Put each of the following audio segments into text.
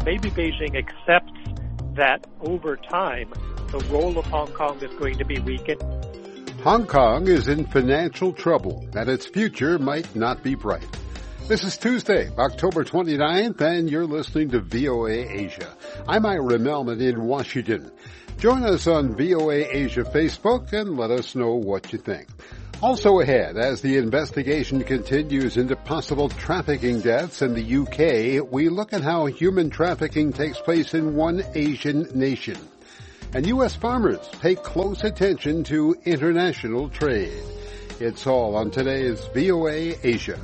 maybe Beijing accepts that over time, the role of Hong Kong is going to be weakened. Hong Kong is in financial trouble, and its future might not be bright. This is Tuesday, October 29th, and you're listening to VOA Asia. I'm Ira Melman in Washington. Join us on VOA Asia Facebook and let us know what you think. Also ahead, as the investigation continues into possible trafficking deaths in the UK, we look at how human trafficking takes place in one Asian nation. And U.S. farmers pay close attention to international trade. It's all on today's VOA Asia.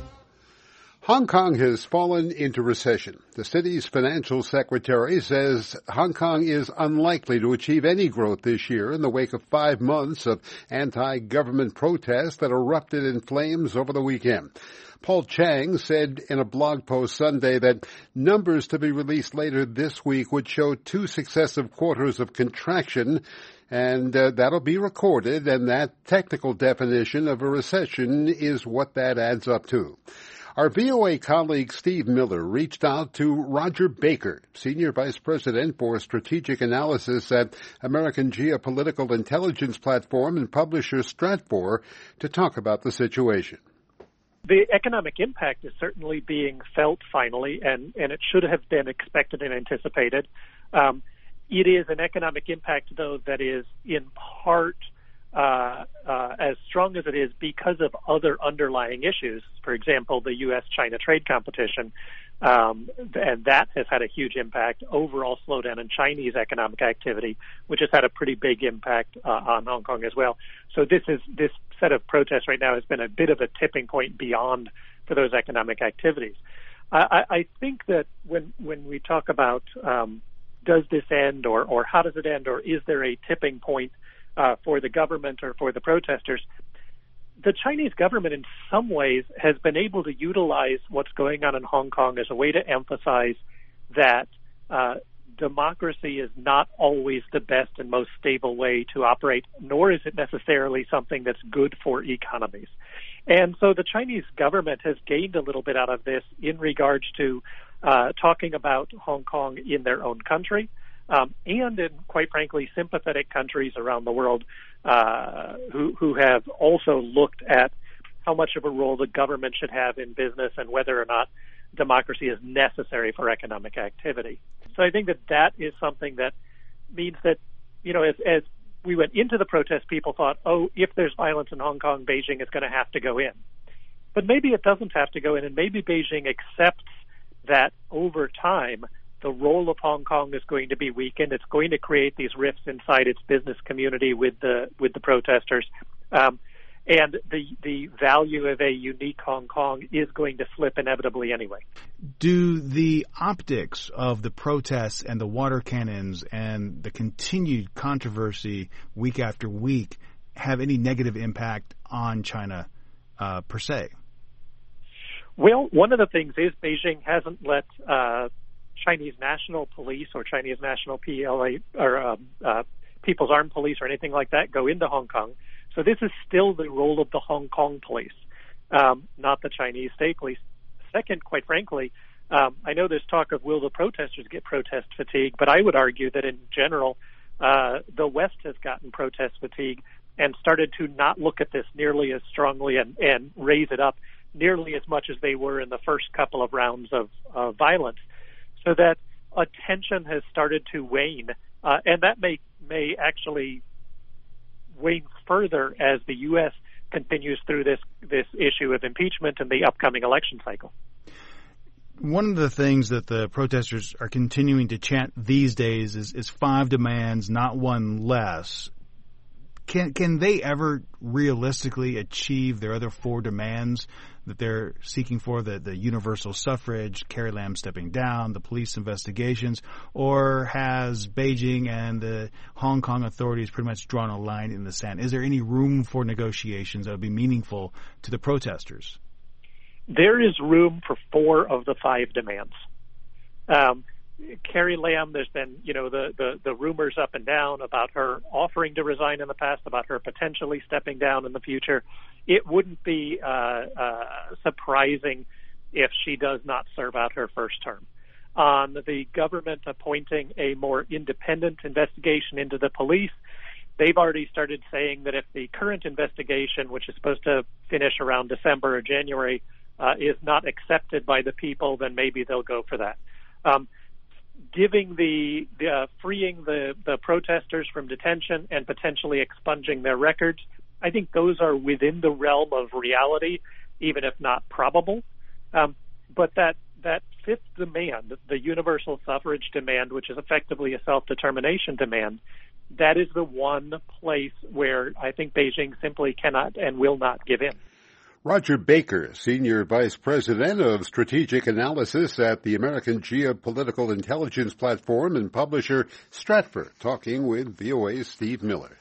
Hong Kong has fallen into recession. The city's financial secretary says Hong Kong is unlikely to achieve any growth this year in the wake of 5 months of anti-government protests that erupted in flames over the weekend. Paul Chang said in a blog post Sunday that numbers to be released later this week would show 2 successive quarters of contraction, and that'll be recorded, and that technical definition of a recession is what that adds up to. Our VOA colleague Steve Miller reached out to Roger Baker, Senior Vice President for Strategic Analysis at American Geopolitical Intelligence Platform and publisher Stratfor, to talk about the situation. The economic impact is certainly being felt finally, and it should have been expected and anticipated. It is an economic impact, though, that is in part as strong as it is because of other underlying issues. For example, the U.S.-China trade competition, and that has had a huge impact. Overall slowdown in Chinese economic activity, which has had a pretty big impact on Hong Kong as well. So this set of protests right now has been a bit of a tipping point beyond for those economic activities. I think that when we talk about does this end or how does it end, or is there a tipping point for the government or for the protesters, the Chinese government in some ways has been able to utilize what's going on in Hong Kong as a way to emphasize that democracy is not always the best and most stable way to operate, nor is it necessarily something that's good for economies. And so the Chinese government has gained a little bit out of this in regards to talking about Hong Kong in their own country, and in, quite frankly, sympathetic countries around the world who have also looked at how much of a role the government should have in business and whether or not democracy is necessary for economic activity. So I think that is something that means that, you know, as we went into the protest, people thought, oh, if there's violence in Hong Kong, Beijing is going to have to go in. But maybe it doesn't have to go in, and maybe Beijing accepts that over time the role of Hong Kong is going to be weakened. It's going to create these rifts inside its business community with the protesters. And the value of a unique Hong Kong is going to slip inevitably anyway. Do the optics of the protests and the water cannons and the continued controversy week after week have any negative impact on China per se? Well, one of the things is Beijing hasn't let Chinese National Police or Chinese National PLA or People's Armed Police or anything like that go into Hong Kong. So this is still the role of the Hong Kong police, not the Chinese state police. Second, quite frankly, I know there's talk of will the protesters get protest fatigue, but I would argue that in general, the West has gotten protest fatigue and started to not look at this nearly as strongly and raise it up nearly as much as they were in the first couple of rounds of violence. So that attention has started to wane, and that may actually wane further as the U.S. continues through this issue of impeachment and the upcoming election cycle. One of the things that the protesters are continuing to chant these days is 5 demands, not one less. Can they ever realistically achieve their other 4 demands that they're seeking for, the universal suffrage, Carrie Lam stepping down, the police investigations, or has Beijing and the Hong Kong authorities pretty much drawn a line in the sand? Is there any room for negotiations that would be meaningful to the protesters? There is room for 4 of the 5 demands. Carrie Lam, there's been, the rumors up and down about her offering to resign in the past, about her potentially stepping down in the future. It wouldn't be surprising if she does not serve out her first term. on the government appointing a more independent investigation into the police. They've already started saying that if the current investigation, which is supposed to finish around December or January, is not accepted by the people, then maybe they'll go for that. Freeing the protesters from detention and potentially expunging their records, I think those are within the realm of reality, even if not probable. But that fifth demand, the universal suffrage demand, which is effectively a self-determination demand, that is the one place where I think Beijing simply cannot and will not give in. Roger Baker, Senior Vice President of Strategic Analysis at the American Geopolitical Intelligence Platform and publisher Stratfor, talking with VOA's Steve Miller.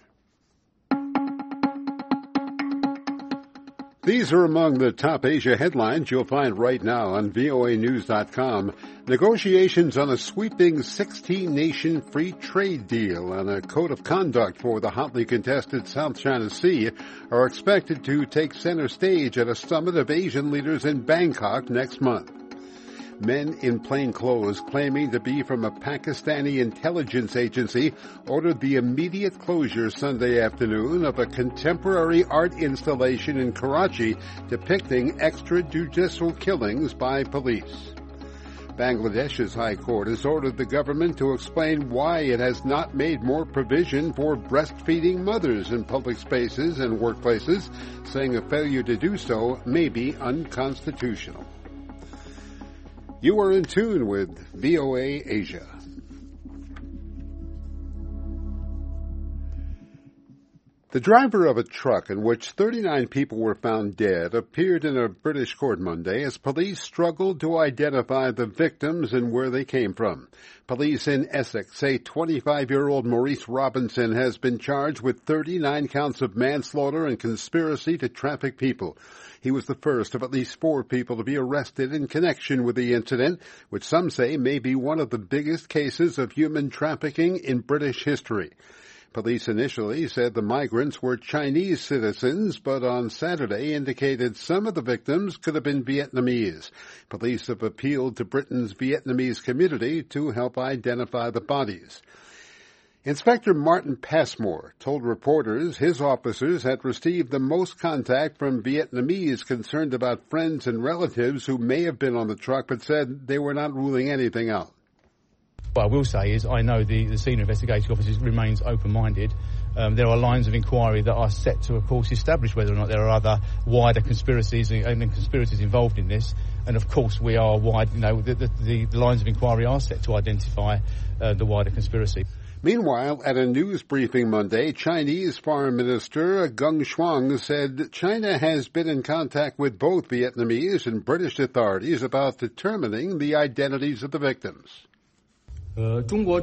These are among the top Asia headlines you'll find right now on voanews.com. Negotiations on a sweeping 16-nation free trade deal and a code of conduct for the hotly contested South China Sea are expected to take center stage at a summit of Asian leaders in Bangkok next month. Men in plain clothes claiming to be from a Pakistani intelligence agency ordered the immediate closure Sunday afternoon of a contemporary art installation in Karachi depicting extrajudicial killings by police. Bangladesh's High Court has ordered the government to explain why it has not made more provision for breastfeeding mothers in public spaces and workplaces, saying a failure to do so may be unconstitutional. You are in tune with VOA Asia. The driver of a truck in which 39 people were found dead appeared in a British court Monday as police struggled to identify the victims and where they came from. Police in Essex say 25-year-old Maurice Robinson has been charged with 39 counts of manslaughter and conspiracy to traffic people. He was the first of at least 4 people to be arrested in connection with the incident, which some say may be one of the biggest cases of human trafficking in British history. Police initially said the migrants were Chinese citizens, but on Saturday indicated some of the victims could have been Vietnamese. Police have appealed to Britain's Vietnamese community to help identify the bodies. Inspector Martin Passmore told reporters his officers had received the most contact from Vietnamese concerned about friends and relatives who may have been on the truck, but said they were not ruling anything out. What I will say is I know the senior investigating officer remains open-minded. There are lines of inquiry that are set to, of course, establish whether or not there are other wider conspiracies and conspiracies involved in this. And, of course, we are the lines of inquiry are set to identify the wider conspiracy. Meanwhile, at a news briefing Monday, Chinese Foreign Minister Geng Shuang said China has been in contact with both Vietnamese and British authorities about determining the identities of the victims. The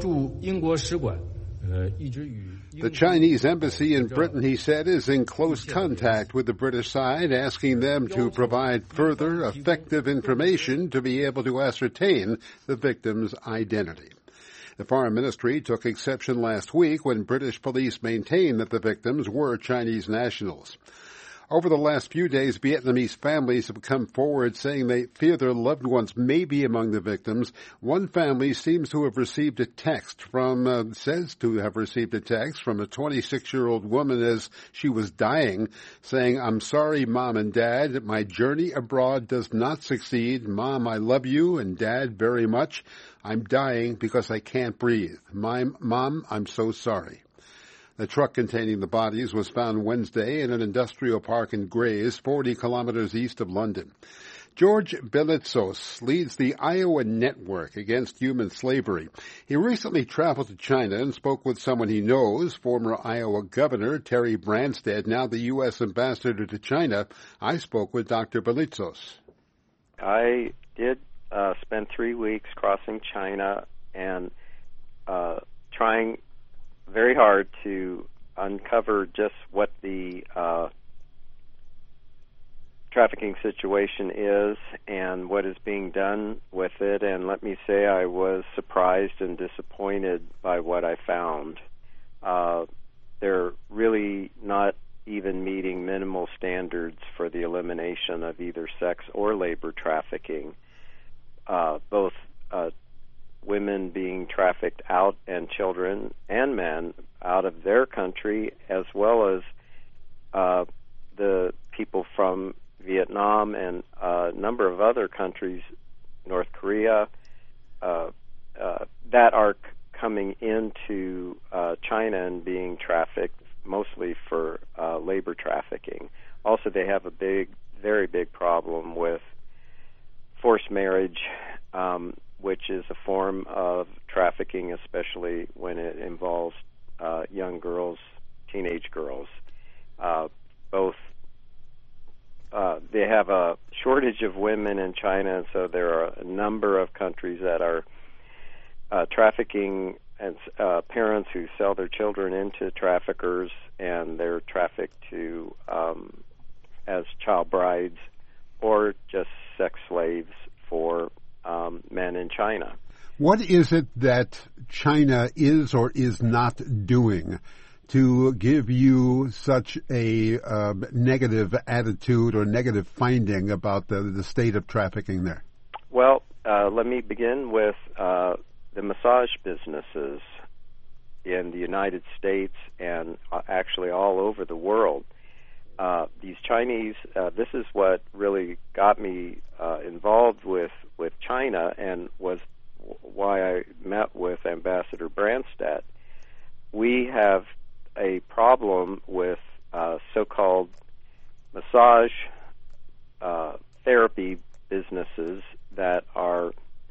Chinese embassy in Britain, he said, is in close contact with the British side, asking them to provide further effective information to be able to ascertain the victim's identity. The Foreign Ministry took exception last week when British police maintained that the victims were Chinese nationals. Over the last few days, Vietnamese families have come forward saying they fear their loved ones may be among the victims. One family seems to have received a text says to have received a text from a 26-year-old woman as she was dying, saying, "I'm sorry, Mom and Dad. My journey abroad does not succeed. Mom, I love you, and Dad very much. I'm dying because I can't breathe. Mom, I'm so sorry." The truck containing the bodies was found Wednesday in an industrial park in Grays, 40 kilometers east of London. George Belitsos leads the Iowa Network Against Human Slavery. He recently traveled to China and spoke with someone he knows, former Iowa Governor Terry Branstad, now the U.S. Ambassador to China. I spoke with Dr. Belitsos. I did spend 3 weeks crossing China and trying very hard to uncover just what the trafficking situation is and what is being done with it. And let me say I was surprised and disappointed by what I found. They're really not even meeting minimal standards for the elimination of either sex or labor trafficking. Both women being trafficked out and children and men out of their country, as well as the people from Vietnam and a number of other countries, North Korea, that are coming into China and being trafficked, mostly for labor trafficking. Also, they have a very big problem with forced marriage, which is a form of trafficking, especially when it involves young girls, teenage girls. They have a shortage of women in China, and so there are a number of countries that are trafficking and parents who sell their children into traffickers, and they're trafficked to as child brides or just sex slaves for men in China. What is it that China is or is not doing to give you such a negative attitude or negative finding about the state of trafficking there? Well, let me begin with the massage businesses in the United States and actually all over the world. These Chinese, this is what really got me involved with China and was why I met with Ambassador Branstad. We have a problem with so-called massage therapy businesses that are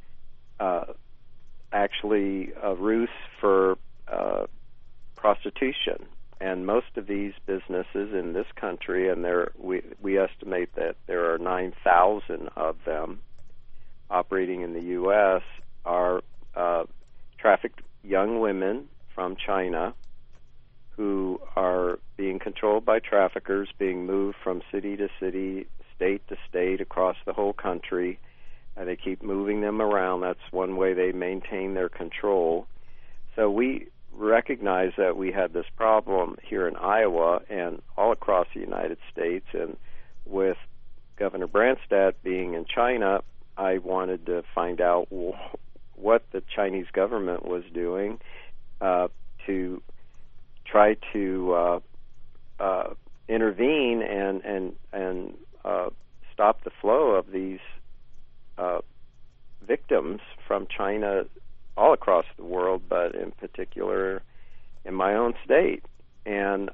actually a ruse for prostitution. And most of these businesses in this country, and we estimate that there are 9,000 of them operating in the U.S., are trafficked young women from China who are being controlled by traffickers, being moved from city to city, state to state, across the whole country. They keep moving them around. That's one way they maintain their control. So we recognize that we had this problem here in Iowa and all across the United States. And with Governor Branstad being in China, I wanted to find out what the Chinese government was doing to try to intervene and stop the flow of these victims from China all across the world, but in particular in my own state. And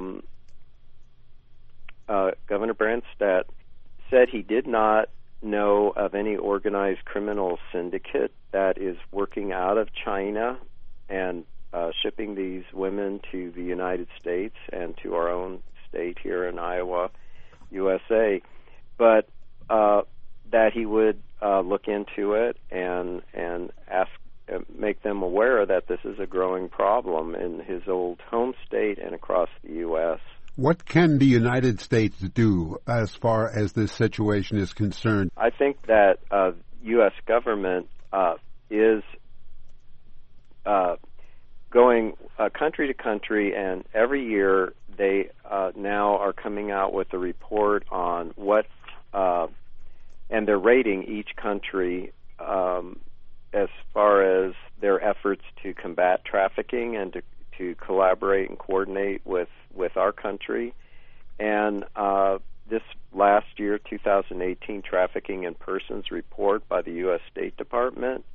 Governor Branstad said he did not know of any organized criminal syndicate that is working out of China and shipping these women to the United States and to our own state here in Iowa, USA, but that he would look into it and ask, make them aware that this is a growing problem in his old home state and across the U.S. What can the United States do as far as this situation is concerned? I think that U.S. government is going country to country, and every year they now are coming out with a report on what, and they're rating each country as far as their efforts to combat trafficking and to collaborate and coordinate with our country. And this last year, 2018 Trafficking in Persons report by the U.S. State Department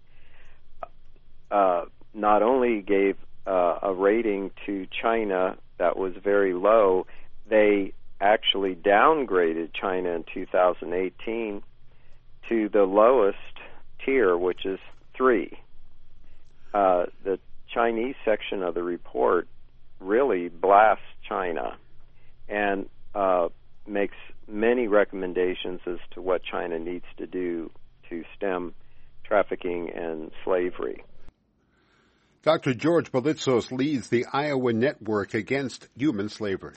not only gave a rating to China that was very low, they actually downgraded China in 2018 to the lowest tier, which is 3. The Chinese section of the report really blasts China and makes many recommendations as to what China needs to do to stem trafficking and slavery. Dr. George Bolitzos leads the Iowa Network Against Human Slavery.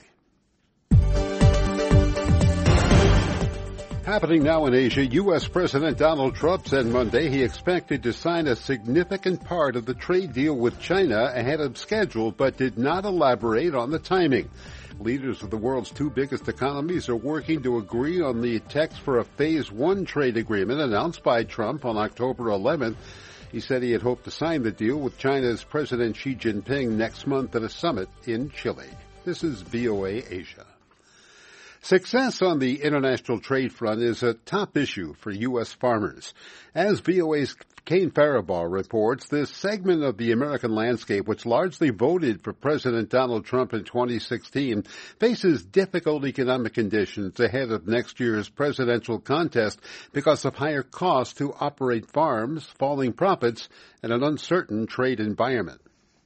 Happening now in Asia, U.S. President Donald Trump said Monday he expected to sign a significant part of the trade deal with China ahead of schedule, but did not elaborate on the timing. Leaders of the world's 2 biggest economies are working to agree on the text for a Phase 1 trade agreement announced by Trump on October 11th. He said he had hoped to sign the deal with China's President Xi Jinping next month at a summit in Chile. This is VOA Asia. Success on the international trade front is a top issue for U.S. farmers. As VOA's Kane Faribaugh reports, this segment of the American landscape, which largely voted for President Donald Trump in 2016, faces difficult economic conditions ahead of next year's presidential contest because of higher costs to operate farms, falling profits, and an uncertain trade environment.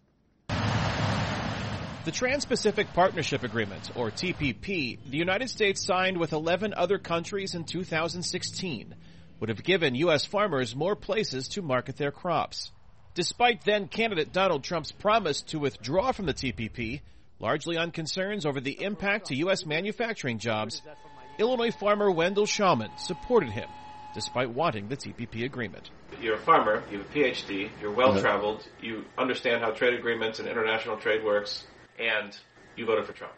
The Trans-Pacific Partnership Agreement, or TPP, the United States signed with 11 other countries in 2016, would have given U.S. farmers more places to market their crops. Despite then-candidate Donald Trump's promise to withdraw from the TPP, largely on concerns over the impact to U.S. manufacturing jobs, Illinois farmer Wendell Shawman supported him, despite wanting the TPP agreement. You're a farmer, you have a PhD, you're well-traveled, you understand how trade agreements and international trade works, and you voted for Trump.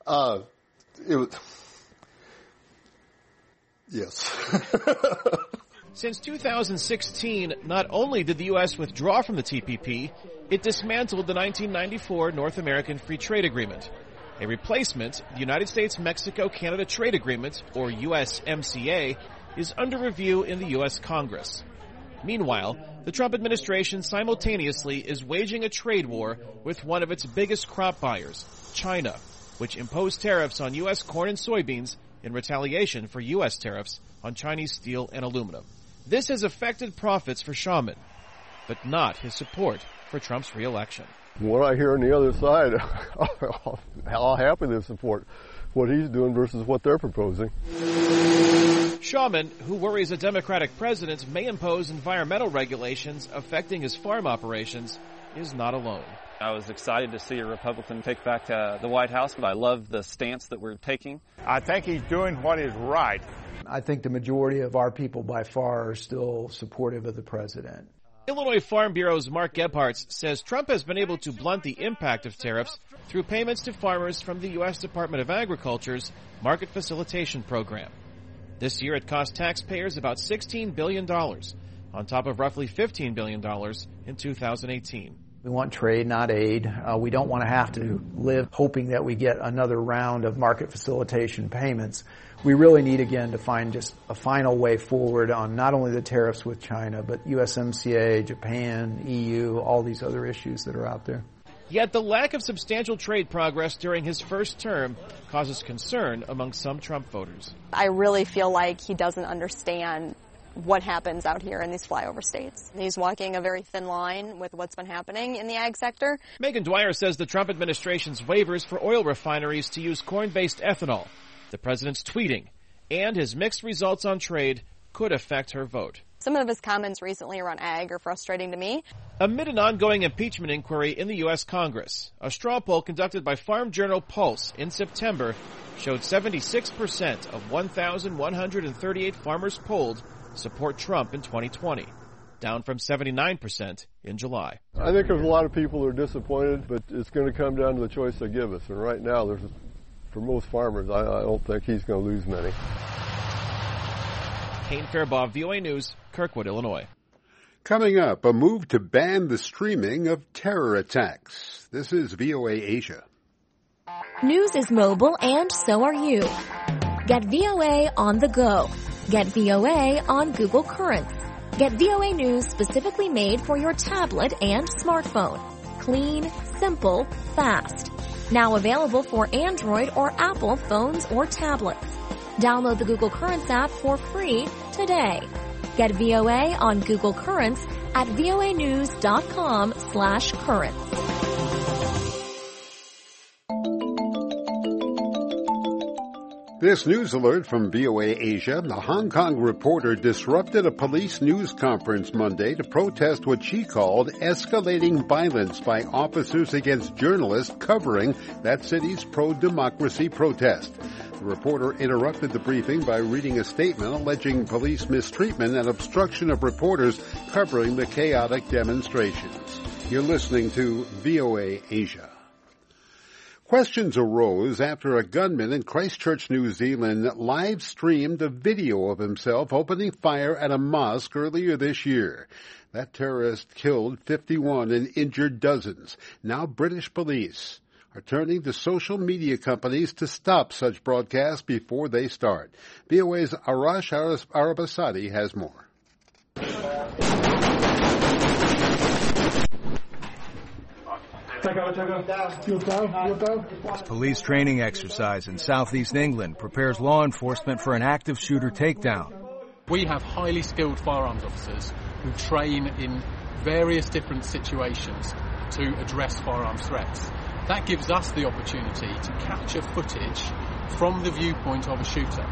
Yes. Since 2016, not only did the U.S. withdraw from the TPP, it dismantled the 1994 North American Free Trade Agreement. A replacement, the United States-Mexico-Canada Trade Agreement, or USMCA, is under review in the U.S. Congress. Meanwhile, the Trump administration simultaneously is waging a trade war with one of its biggest crop buyers, China, which imposed tariffs on U.S. corn and soybeans in retaliation for U.S. tariffs on Chinese steel and aluminum. This has affected profits for Shawman, but not his support for Trump's re-election. What I hear on the other side, I'll happily support what he's doing versus what they're proposing. Shawman, who worries a Democratic president may impose environmental regulations affecting his farm operations, is not alone. I was excited to see a Republican take back the White House, but I love the stance that we're taking. I think he's doing what is right. I think the majority of our people by far are still supportive of the president. Illinois Farm Bureau's Mark Gebhardt says Trump has been able to blunt the impact of tariffs through payments to farmers from the U.S. Department of Agriculture's Market Facilitation Program. This year it cost taxpayers about $16 billion, on top of roughly $15 billion in 2018. We want trade, not aid. We don't want to have to live hoping that we get another round of market facilitation payments. We really need, again, to find just a final way forward on not only the tariffs with China, but USMCA, Japan, EU, all these other issues that are out there. Yet the lack of substantial trade progress during his first term causes concern among some Trump voters. I really feel like he doesn't understand what happens out here in these flyover states. He's walking a very thin line with what's been happening in the ag sector. Megan Dwyer says the Trump administration's waivers for oil refineries to use corn-based ethanol, the president's tweeting, and his mixed results on trade could affect her vote. Some of his comments recently around ag are frustrating to me. Amid an ongoing impeachment inquiry in the U.S. Congress, a straw poll conducted by Farm Journal Pulse in September showed 76% of 1,138 farmers polled support Trump in 2020, down from 79% in July. I think there's a lot of people who are disappointed, but it's going to come down to the choice they give us. And right now, for most farmers, I don't think he's going to lose many. Kane Faribaugh, VOA News, Kirkwood, Illinois. Coming up, a move to ban the streaming of terror attacks. This is VOA Asia. News is mobile, and so are you. Get VOA on the go. Get VOA on Google Currents. Get VOA News specifically made for your tablet and smartphone. Clean, simple, fast. Now available for Android or Apple phones or tablets. Download the Google Currents app for free today. Get VOA on Google Currents at voanews.com/currents. This news alert from VOA Asia. A Hong Kong reporter disrupted a police news conference Monday to protest what she called escalating violence by officers against journalists covering that city's pro-democracy protest. The reporter interrupted the briefing by reading a statement alleging police mistreatment and obstruction of reporters covering the chaotic demonstrations. You're listening to VOA Asia. Questions arose after a gunman in Christchurch, New Zealand, live-streamed a video of himself opening fire at a mosque earlier this year. That terrorist killed 51 and injured dozens. Now British police are turning to social media companies to stop such broadcasts before they start. VOA's Arash Arabasadi has more. This police training exercise in southeast England prepares law enforcement for an active shooter takedown. We have highly skilled firearms officers who train in various different situations to address firearms threats. That gives us the opportunity to capture footage from the viewpoint of a shooter.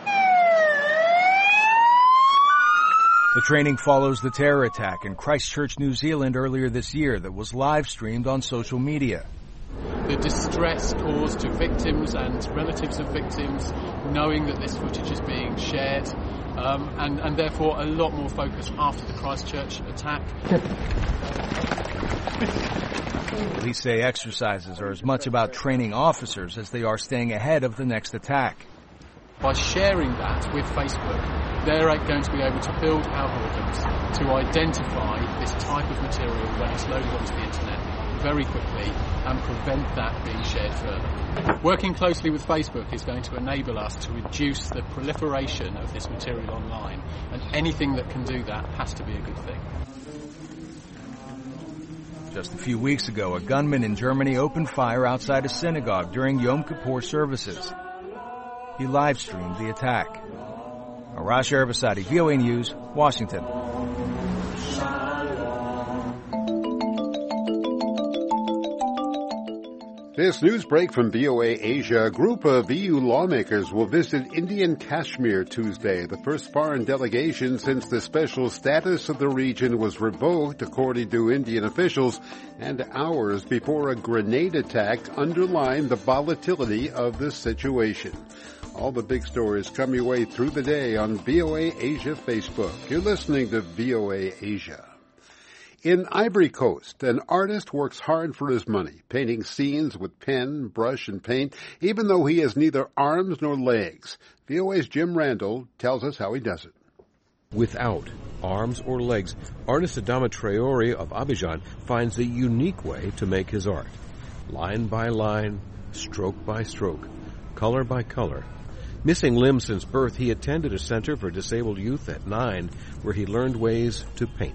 The training follows the terror attack in Christchurch, New Zealand earlier this year that was live-streamed on social media. The distress caused to victims and relatives of victims, knowing that this footage is being shared, and therefore a lot more focus after the Christchurch attack. Police say exercises are as much about training officers as they are staying ahead of the next attack. By sharing that with Facebook, they're going to be able to build algorithms to identify this type of material when it's loaded onto the internet very quickly and prevent that being shared further. Working closely with Facebook is going to enable us to reduce the proliferation of this material online, and anything that can do that has to be a good thing. Just a few weeks ago, a gunman in Germany opened fire outside a synagogue during Yom Kippur services. He live-streamed the attack. Arash Arabasadi, VOA News, Washington. This news break from VOA Asia. A group of EU lawmakers will visit Indian Kashmir Tuesday, the first foreign delegation since the special status of the region was revoked, according to Indian officials, and hours before a grenade attack underlined the volatility of the situation. All the big stories come your way through the day on VOA Asia Facebook. You're listening to VOA Asia. In Ivory Coast, an artist works hard for his money, painting scenes with pen, brush, and paint, even though he has neither arms nor legs. VOA's Jim Randall tells us how he does it. Without arms or legs, artist Adama Traore of Abidjan finds a unique way to make his art. Line by line, stroke by stroke, color by color. Missing limbs since birth, he attended a center for disabled youth at 9, where he learned ways to paint.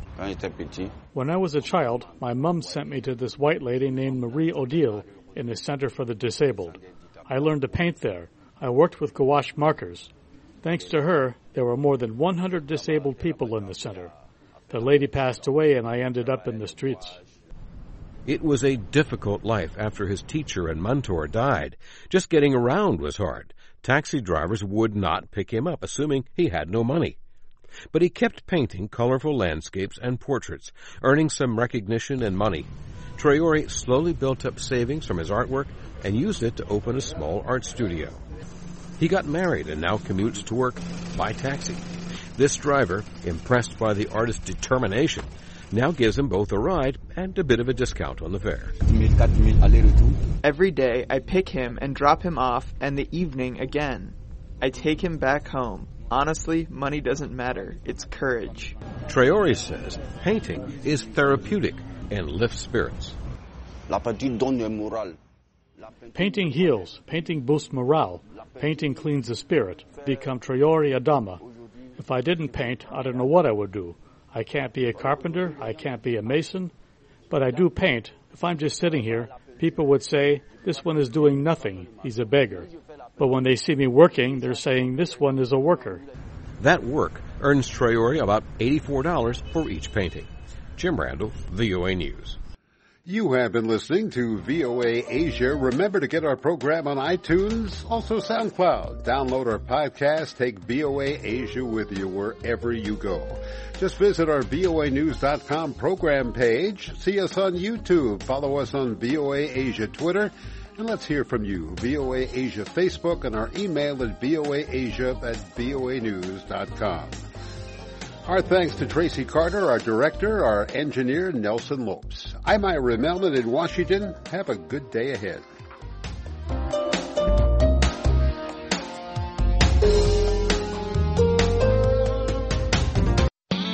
When I was a child, my mom sent me to this white lady named Marie Odile in the Center for the Disabled. I learned to paint there. I worked with gouache markers. Thanks to her, there were more than 100 disabled people in the center. The lady passed away and I ended up in the streets. It was a difficult life after his teacher and mentor died. Just getting around was hard. Taxi drivers would not pick him up, assuming he had no money. But he kept painting colorful landscapes and portraits, earning some recognition and money. Traore slowly built up savings from his artwork and used it to open a small art studio. He got married and now commutes to work by taxi. This driver, impressed by the artist's determination, now gives him both a ride and a bit of a discount on the fare. Every day I pick him and drop him off, and the evening again. I take him back home. Honestly, money doesn't matter. It's courage. Traore says painting is therapeutic and lifts spirits. Painting heals. Painting boosts morale. Painting cleans the spirit. Become Traore Adama. If I didn't paint, I don't know what I would do. I can't be a carpenter. I can't be a mason. But I do paint. If I'm just sitting here, people would say, this one is doing nothing. He's a beggar. But when they see me working, they're saying this one is a worker. That work earns Traore about $84 for each painting. Jim Randall, VOA News. You have been listening to VOA Asia. Remember to get our program on iTunes, also SoundCloud. Download our podcast. Take VOA Asia with you wherever you go. Just visit our voanews.com program page. See us on YouTube. Follow us on VOA Asia Twitter. And let's hear from you. VOA Asia Facebook and our email at voaasia@voanews.com. Our thanks to Tracy Carter, our director, our engineer, Nelson Lopes. I'm Ira Melman in Washington. Have a good day ahead.